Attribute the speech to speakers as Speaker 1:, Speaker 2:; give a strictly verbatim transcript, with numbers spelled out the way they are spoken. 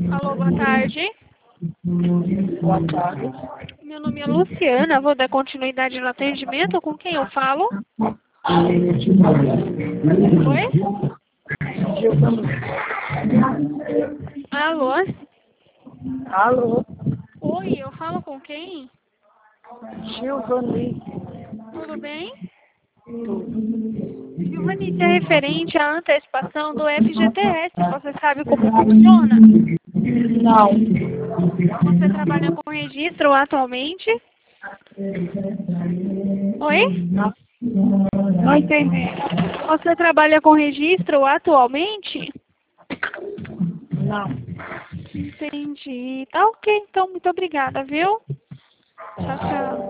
Speaker 1: Alô, boa tarde.
Speaker 2: Boa tarde.
Speaker 1: Meu nome é Luciana, vou dar continuidade no atendimento. Com quem eu falo? Oi? Alô?
Speaker 2: Alô,
Speaker 1: Oi, eu falo com quem?
Speaker 2: Gilvani.
Speaker 1: Tudo bem? Silvanice, é referente à antecipação do F G T S. Você sabe como funciona?
Speaker 2: Não,
Speaker 1: Você trabalha com registro atualmente? Oi?
Speaker 2: não entendi.
Speaker 1: Você trabalha com registro atualmente?
Speaker 2: Não.
Speaker 1: Entendi. Tá ok, então muito obrigada, viu? Tchau, tchau.